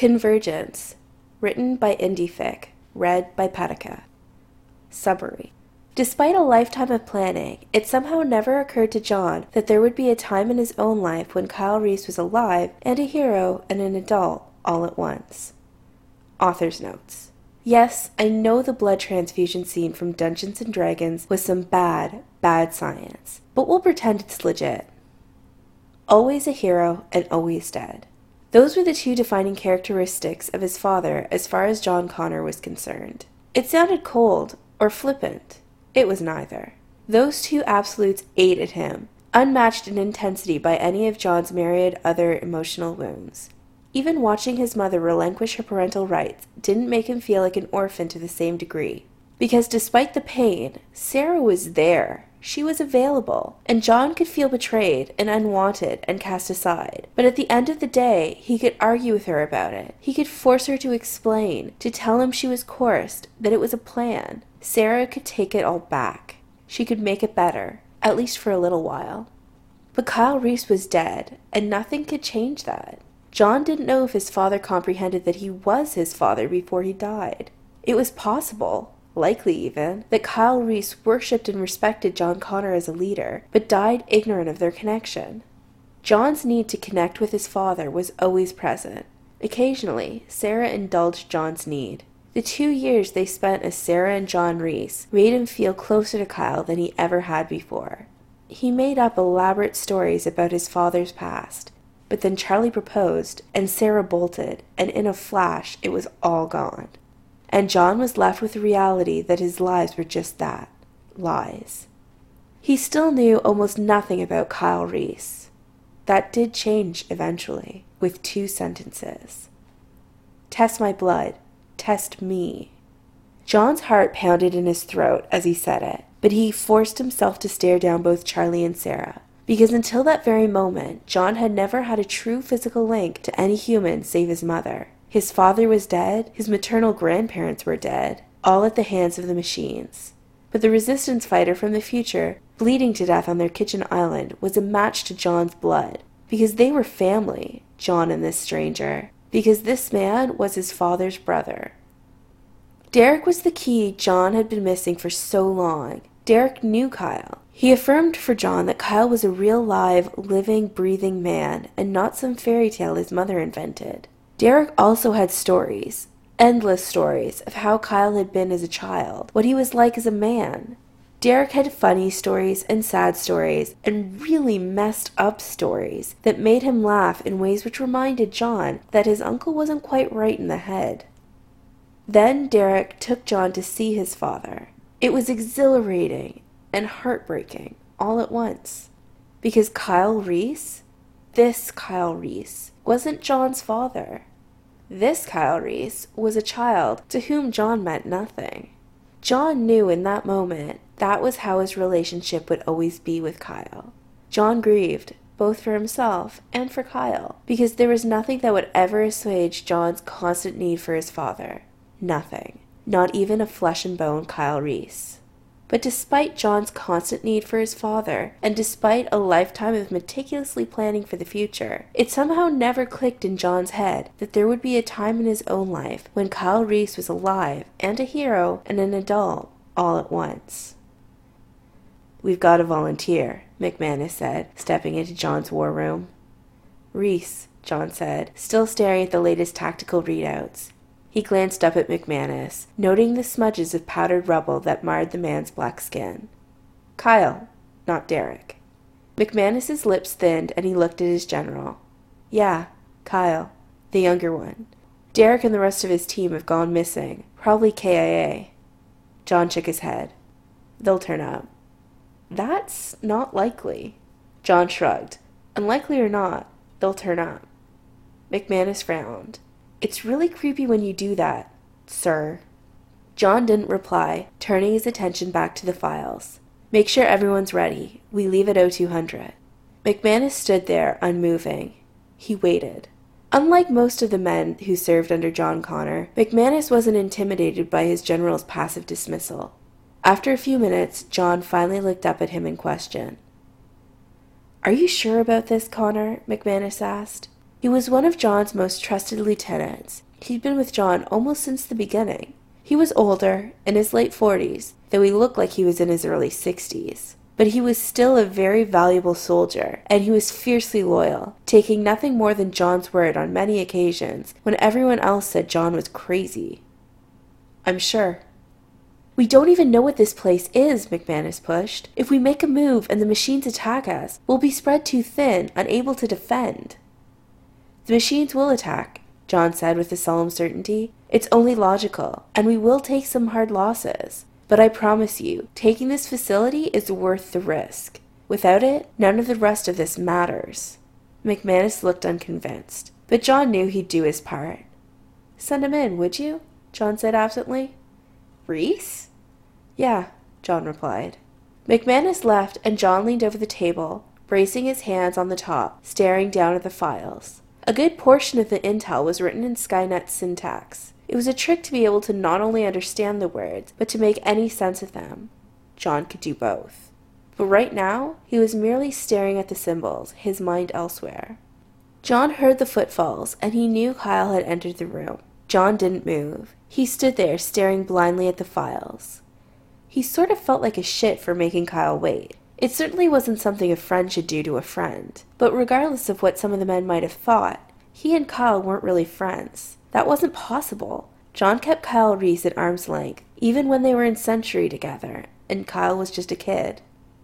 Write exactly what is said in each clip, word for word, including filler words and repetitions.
Convergence, written by IndieFic, read by Patika. Summary. Despite a lifetime of planning, it somehow never occurred to John that there would be a time in his own life when Kyle Reese was alive and a hero and an adult all at once. Author's notes. Yes, I know the blood transfusion scene from Dungeons and Dragons was some bad, bad science, but we'll pretend it's legit. Always a hero and always dead. Those were the two defining characteristics of his father as far as John Connor was concerned. It sounded cold or flippant. It was neither. Those two absolutes ate at him, unmatched in intensity by any of John's myriad other emotional wounds. Even watching his mother relinquish her parental rights didn't make him feel like an orphan to the same degree. Because despite the pain, Sarah was there. She was available, and John could feel betrayed and unwanted and cast aside. But at the end of the day, he could argue with her about it. He could force her to explain, to tell him she was coerced, that it was a plan. Sarah could take it all back. She could make it better, at least for a little while. But Kyle Reese was dead, and nothing could change that. John didn't know if his father comprehended that he was his father before he died. It was possible, likely even, that Kyle Reese worshipped and respected John Connor as a leader, but died ignorant of their connection. John's need to connect with his father was always present. Occasionally, Sarah indulged John's need. The two years they spent as Sarah and John Reese made him feel closer to Kyle than he ever had before. He made up elaborate stories about his father's past, but then Charlie proposed, and Sarah bolted, and in a flash it was all gone. And John was left with the reality that his lies were just that, lies. He still knew almost nothing about Kyle Reese. That did change eventually, with two sentences. Test my blood. Test me. John's heart pounded in his throat as he said it, but he forced himself to stare down both Charlie and Sarah, because until that very moment, John had never had a true physical link to any human save his mother. His father was dead, his maternal grandparents were dead, all at the hands of the machines. But the resistance fighter from the future, bleeding to death on their kitchen island, was a match to John's blood, because they were family, John and this stranger, because this man was his father's brother. Derek was the key John had been missing for so long. Derek knew Kyle. He affirmed for John that Kyle was a real live, living, breathing man, and not some fairy tale his mother invented. Derek also had stories, endless stories, of how Kyle had been as a child, what he was like as a man. Derek had funny stories and sad stories and really messed up stories that made him laugh in ways which reminded John that his uncle wasn't quite right in the head. Then Derek took John to see his father. It was exhilarating and heartbreaking all at once. Because Kyle Reese, this Kyle Reese, wasn't John's father. This Kyle Reese was a child to whom John meant nothing. John knew in that moment that was how his relationship would always be with Kyle. John grieved, both for himself and for Kyle, because there was nothing that would ever assuage John's constant need for his father. Nothing. Not even a flesh and bone Kyle Reese. But despite John's constant need for his father, and despite a lifetime of meticulously planning for the future, it somehow never clicked in John's head that there would be a time in his own life when Kyle Reese was alive and a hero and an adult all at once. "We've got a volunteer," McManus said, stepping into John's war room. "Reese," John said, still staring at the latest tactical readouts. He glanced up at McManus, noting the smudges of powdered rubble that marred the man's black skin. "Kyle, not Derek." McManus's lips thinned and he looked at his general. "Yeah, Kyle, the younger one. Derek and the rest of his team have gone missing, probably K I A. John shook his head. "They'll turn up." "That's not likely." John shrugged. "Unlikely or not, they'll turn up." McManus frowned. "It's really creepy when you do that, sir." John didn't reply, turning his attention back to the files. "Make sure everyone's ready. We leave at oh two hundred. McManus stood there, unmoving. He waited. Unlike most of the men who served under John Connor, McManus wasn't intimidated by his general's passive dismissal. After a few minutes, John finally looked up at him in question. "Are you sure about this, Connor?" McManus asked. He was one of John's most trusted lieutenants. He'd been with John almost since the beginning. He was older, in his late forties, though he looked like he was in his early sixties. But he was still a very valuable soldier, and he was fiercely loyal, taking nothing more than John's word on many occasions when everyone else said John was crazy. "I'm sure." "We don't even know what this place is," McManus pushed. "If we make a move and the machines attack us, we'll be spread too thin, unable to defend." "The machines will attack," John said with a solemn certainty. "It's only logical, and we will take some hard losses. But I promise you, taking this facility is worth the risk. Without it, none of the rest of this matters." McManus looked unconvinced, but John knew he'd do his part. "Send him in, would you?" John said absently. "Reese?" "Yeah," John replied. McManus left, and John leaned over the table, bracing his hands on the top, staring down at the files. A good portion of the intel was written in Skynet's syntax. It was a trick to be able to not only understand the words, but to make any sense of them. John could do both. But right now, he was merely staring at the symbols, his mind elsewhere. John heard the footfalls, and he knew Kyle had entered the room. John didn't move. He stood there, staring blindly at the files. He sort of felt like a shit for making Kyle wait. It certainly wasn't something a friend should do to a friend. But regardless of what some of the men might have thought, he and Kyle weren't really friends. That wasn't possible. John kept Kyle Reese at arm's length, even when they were in Century together, and Kyle was just a kid.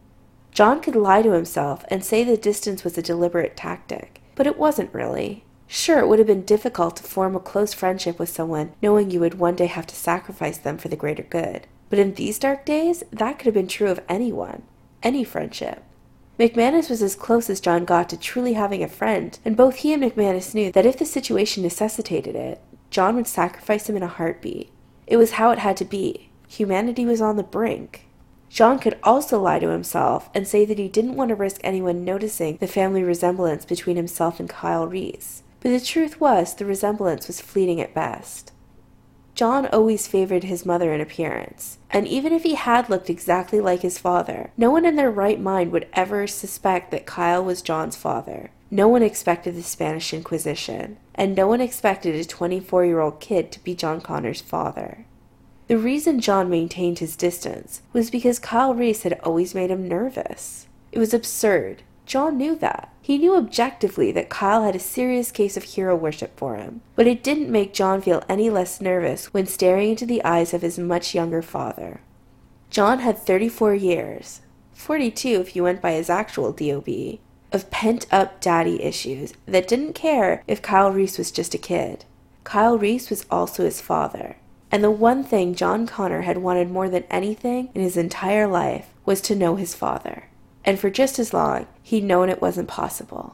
John could lie to himself and say the distance was a deliberate tactic, but it wasn't really. Sure, it would have been difficult to form a close friendship with someone knowing you would one day have to sacrifice them for the greater good. But in these dark days, that could have been true of anyone, any friendship. McManus was as close as John got to truly having a friend, and both he and McManus knew that if the situation necessitated it, John would sacrifice him in a heartbeat. It was how it had to be. Humanity was on the brink. John could also lie to himself and say that he didn't want to risk anyone noticing the family resemblance between himself and Kyle Reese. But the truth was, the resemblance was fleeting at best. John always favored his mother in appearance, and even if he had looked exactly like his father, no one in their right mind would ever suspect that Kyle was John's father. No one expected the Spanish Inquisition, and no one expected a twenty-four-year-old kid to be John Connor's father. The reason John maintained his distance was because Kyle Reese had always made him nervous. It was absurd. John knew that. He knew objectively that Kyle had a serious case of hero worship for him, but it didn't make John feel any less nervous when staring into the eyes of his much younger father. John had thirty-four years, forty-two if you went by his actual D O B, of pent-up daddy issues that didn't care if Kyle Reese was just a kid. Kyle Reese was also his father, and the one thing John Connor had wanted more than anything in his entire life was to know his father. And for just as long, he'd known it wasn't possible.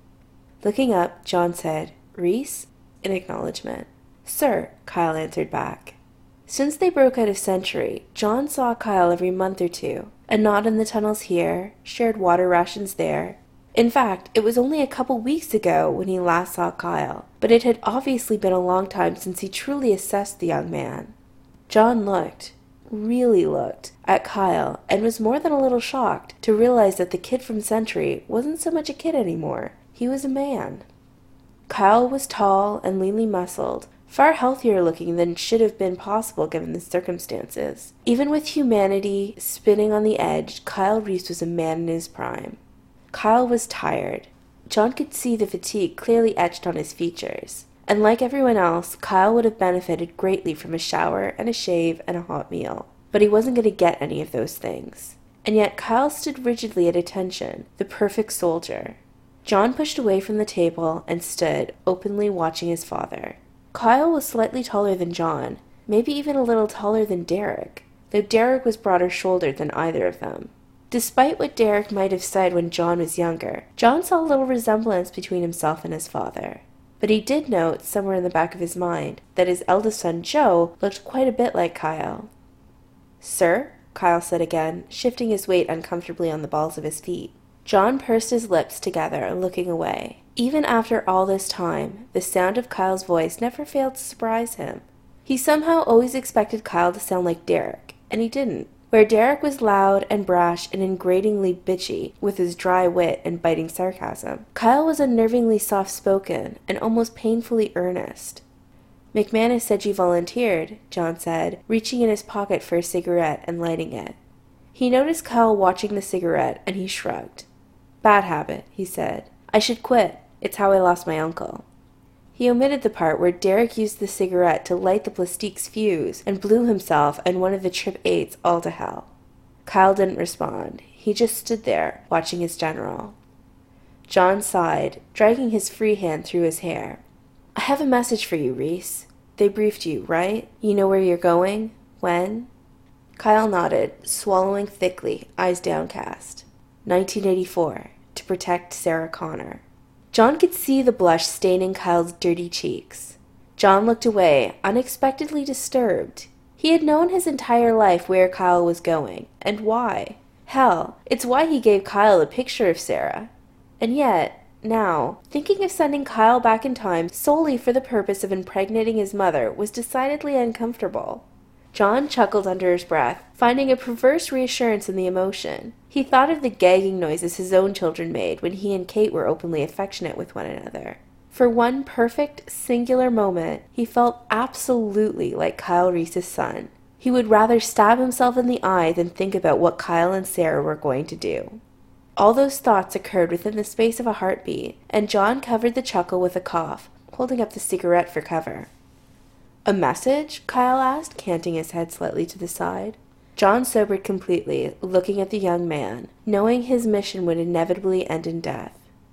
Looking up, John said, "Reese?" in acknowledgement. "Sir," Kyle answered back. Since they broke out of Century, John saw Kyle every month or two, a nod in the tunnels here, shared water rations there. In fact, it was only a couple weeks ago when he last saw Kyle, but it had obviously been a long time since he truly assessed the young man. John looked, really looked, at Kyle and was more than a little shocked to realize that the kid from Century wasn't so much a kid anymore. He was a man. Kyle was tall and leanly muscled, far healthier looking than should have been possible given the circumstances. Even with humanity spinning on the edge, Kyle Reese was a man in his prime. Kyle was tired. John could see the fatigue clearly etched on his features. And like everyone else, Kyle would have benefited greatly from a shower and a shave and a hot meal. But he wasn't going to get any of those things. And yet Kyle stood rigidly at attention, the perfect soldier. John pushed away from the table and stood, openly watching his father. Kyle was slightly taller than John, maybe even a little taller than Derek, though Derek was broader shouldered than either of them. Despite what Derek might have said when John was younger, John saw little resemblance between himself and his father. But he did note, somewhere in the back of his mind, that his eldest son, Joe, looked quite a bit like Kyle. "Sir?" Kyle said again, shifting his weight uncomfortably on the balls of his feet. John pursed his lips together, looking away. Even after all this time, the sound of Kyle's voice never failed to surprise him. He somehow always expected Kyle to sound like Derek, and he didn't. Where Derek was loud and brash and ingratingly bitchy with his dry wit and biting sarcasm, Kyle was unnervingly soft-spoken and almost painfully earnest. "McManus said you volunteered," John said, reaching in his pocket for a cigarette and lighting it. He noticed Kyle watching the cigarette, and he shrugged. "Bad habit," he said. "I should quit. It's how I lost my uncle." He omitted the part where Derek used the cigarette to light the plastique's fuse and blew himself and one of the Trip Eights all to hell. Kyle didn't respond. He just stood there, watching his general. John sighed, dragging his free hand through his hair. "I have a message for you, Reese. They briefed you, right? You know where you're going? When?" Kyle nodded, swallowing thickly, eyes downcast. nineteen eighty-four, to protect Sarah Connor. John could see the blush staining Kyle's dirty cheeks. John looked away, unexpectedly disturbed. He had known his entire life where Kyle was going, and why. Hell, it's why he gave Kyle a picture of Sarah. And yet, now, thinking of sending Kyle back in time solely for the purpose of impregnating his mother was decidedly uncomfortable. John chuckled under his breath, finding a perverse reassurance in the emotion. He thought of the gagging noises his own children made when he and Kate were openly affectionate with one another. For one perfect, singular moment, he felt absolutely like Kyle Reese's son. He would rather stab himself in the eye than think about what Kyle and Sarah were going to do. All those thoughts occurred within the space of a heartbeat, and John covered the chuckle with a cough, holding up the cigarette for cover. "A message?" Kyle asked, canting his head slightly to the side. John sobered completely, looking at the young man, knowing his mission would inevitably end in death.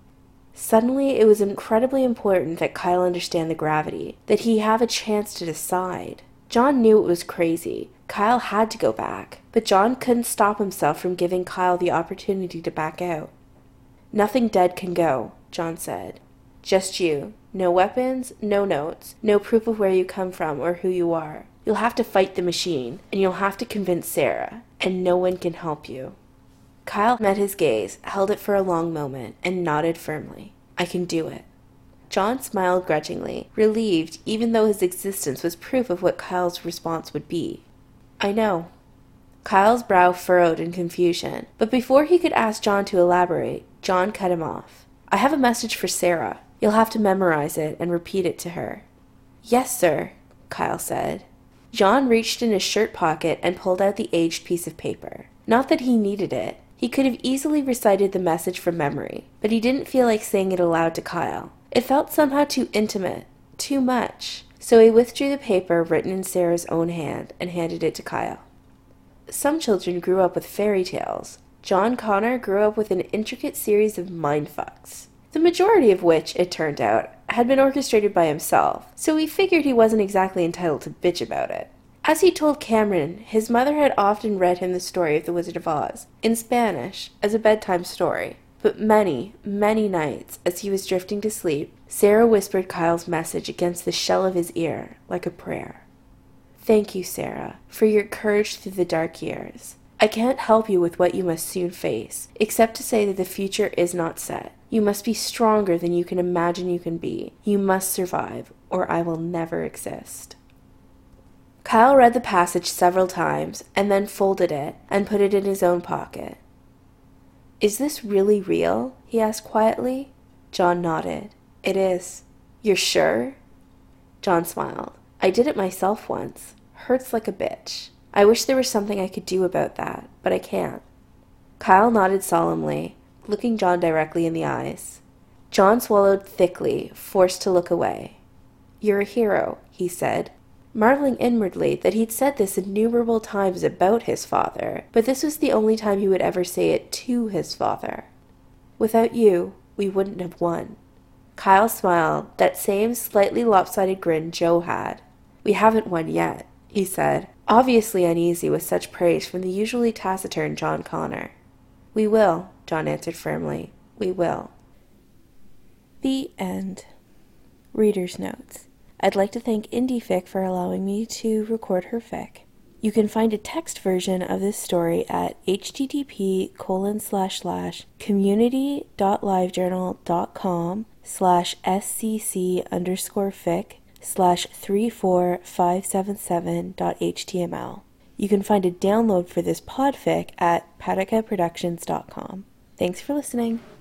Suddenly, it was incredibly important that Kyle understand the gravity, that he have a chance to decide. John knew it was crazy. Kyle had to go back, but John couldn't stop himself from giving Kyle the opportunity to back out. "Nothing dead can go," John said. "Just you. No weapons, no notes, no proof of where you come from or who you are. You'll have to fight the machine, and you'll have to convince Sarah, and no one can help you." Kyle met his gaze, held it for a long moment, and nodded firmly. "I can do it." John smiled grudgingly, relieved even though his existence was proof of what Kyle's response would be. "I know." Kyle's brow furrowed in confusion, but before he could ask John to elaborate, John cut him off. "I have a message for Sarah. You'll have to memorize it and repeat it to her." "Yes, sir," Kyle said. John reached in his shirt pocket and pulled out the aged piece of paper. Not that he needed it. He could have easily recited the message from memory, but he didn't feel like saying it aloud to Kyle. It felt somehow too intimate, too much, so he withdrew the paper written in Sarah's own hand and handed it to Kyle. Some children grew up with fairy tales. John Connor grew up with an intricate series of mindfucks, the majority of which, it turned out, had been orchestrated by himself, so he figured he wasn't exactly entitled to bitch about it. As he told Cameron, his mother had often read him the story of the Wizard of Oz, in Spanish, as a bedtime story. But many, many nights, as he was drifting to sleep, Sarah whispered Kyle's message against the shell of his ear, like a prayer. "Thank you, Sarah, for your courage through the dark years. I can't help you with what you must soon face, except to say that the future is not set. You must be stronger than you can imagine you can be. You must survive, or I will never exist." Kyle read the passage several times, and then folded it and put it in his own pocket. "Is this really real?" he asked quietly. John nodded. "It is." "You're sure?" John smiled. "I did it myself once. Hurts like a bitch. I wish there was something I could do about that, but I can't." Kyle nodded solemnly, looking John directly in the eyes. John swallowed thickly, forced to look away. "You're a hero," he said, marveling inwardly that he'd said this innumerable times about his father, but this was the only time he would ever say it to his father. "Without you, we wouldn't have won." Kyle smiled, that same slightly lopsided grin Joe had. "We haven't won yet," he said, obviously uneasy with such praise from the usually taciturn John Connor. "We will," John answered firmly. "We will." The end. Reader's Notes. I'd like to thank IndieFic for allowing me to record her fic. You can find a text version of this story at http colon slash slash community.livejournal.com slash scc underscore fic slash three four five seven seven dot html. You can find a download for this podfic at patica productions dot com. Thanks for listening.